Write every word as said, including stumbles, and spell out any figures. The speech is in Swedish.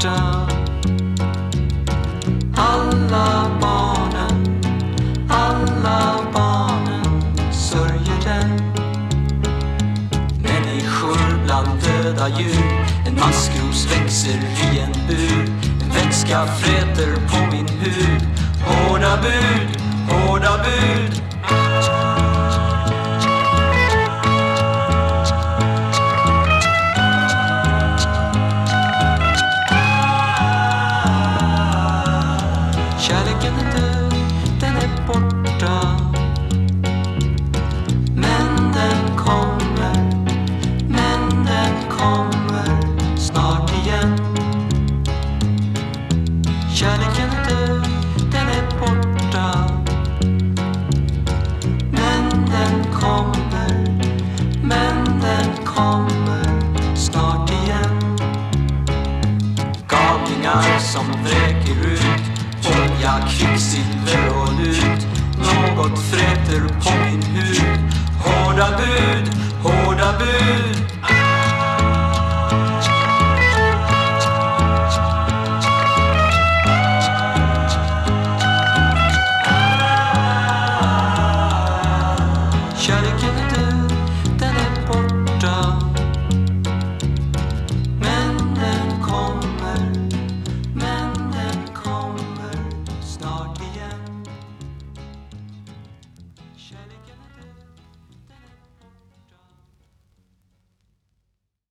borta. Alla barnen, alla barnen sörjer den. Människor bland döda djur, en maskros växer i en bur. En vätska fräter på min hud. Hårda bud, hårda bud. Kärleken är död, den är borta. Men den kommer, men den kommer snart igen. Kärleken är död, den är borta. Men den kommer, men den kommer snart igen. Galningar som vräker ut olja, kvicksilver och lut. Något fräter på min hud. Hårda bud, hårda bud.